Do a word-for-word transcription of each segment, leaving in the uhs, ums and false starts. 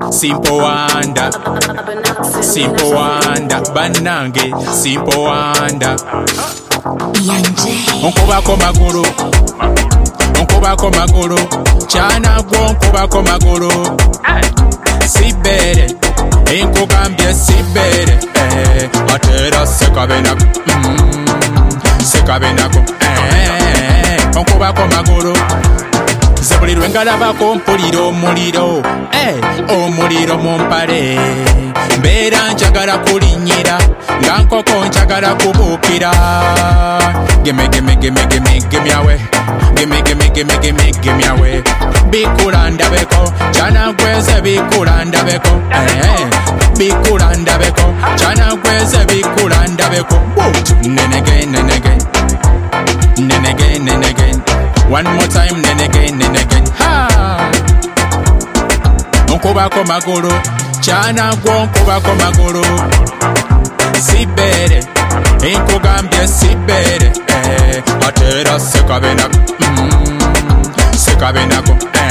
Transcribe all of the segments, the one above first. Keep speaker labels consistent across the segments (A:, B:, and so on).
A: Simple wonder, simple wonder, banange, simple wonder. Onkubako magulu, onkubako magulu, chana gwo onkubako magulu. Sibere, enkugambye sibere, eh, atera sekabenako, mm, sekabenako, eh, onkubako magulu. Zabulirwe ngalabako mpulira omuliro, eh, omuliro mumpale. Mbeera njagala kulinnyira, nga nkoko njagala kubuukira. Gimme, gimme, gimme, gimme, gimme away. Gimme, gimme, gimme, gimme, gimme away. Bikula ndabeko, chana gweze bikula ndabeko, eh, bikula ndabeko, chana gweze bikula ndabeko. Nenege, nenege, nenege, nenege. One more time, then again, then again. Ha! Onkubako magulu, chana gwo onkubako magulu. Sibere, enkugambye sibere, eh, atera sekabenako, mm, sekabenako,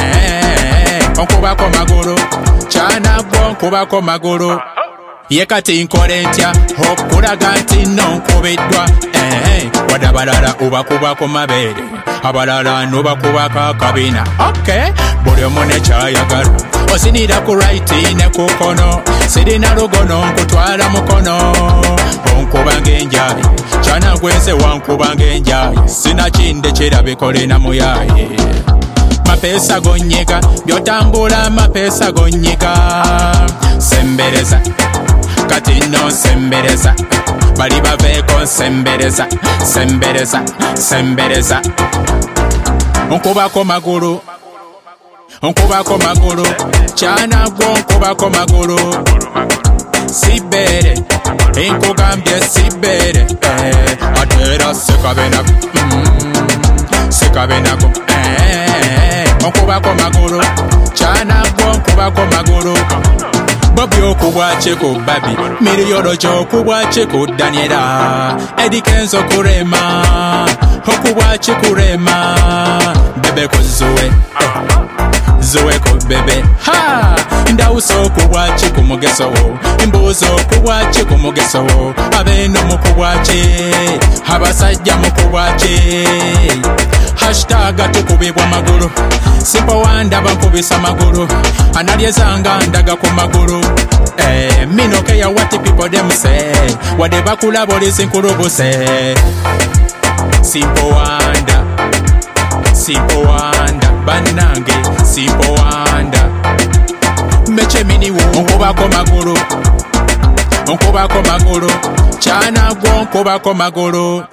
A: eh, onkubako magulu, chana gwo onkubako magulu. Yekati nkole ntya okulaga nti nonkubiddwa, eh, wadde abalala obakubako mabeere, abalala nobakubako akabina. Okay, buli omu nekyayagala, osinira ku right ne ku kono, sirina lugono nkutwala mukono. Onkuba ng'enjayi, kyana gwenze wankuba ng'enjayi, sinakindekera bikole na muyaye. Mapesa gonyiga, byotambula mapesa gonyiga. Sembereza, kati no sembereza, bali baveeko sembereza, sembereza, sembereza. Onkubako magulu, onkubako magulu, chana gwo onkubako magulu. Sibere, enkugambye sibere, eh, atera sekabenako, mm, sekabenako, eh, onkubako magulu, chana gwo onkubako magulu. Bobby okubwache ku Babi, Miliyolo okubwache ku Daniela, Eddie Kenzo kurema, okubwache kurema, bebe ko Zoe, Zoe ko bebe, ha, Ndawuso okubwache ku Mugeso wo, Mbuzo okubwache ku Mugeso wo, Abeno mukubwache, abasajja mukubwache, hashtag tukubibwa magulu, simple wonder bankubisa magulu, analyezanga ndaga ku magulu. Eh, me no care what the people them say, what they bakulabo listen kurubuse. Simple wonder, simple wonder, banange, simple wonder. Meche mini wo, onkubako magulu, onkubako magulu, chana gwo onkubako magulu.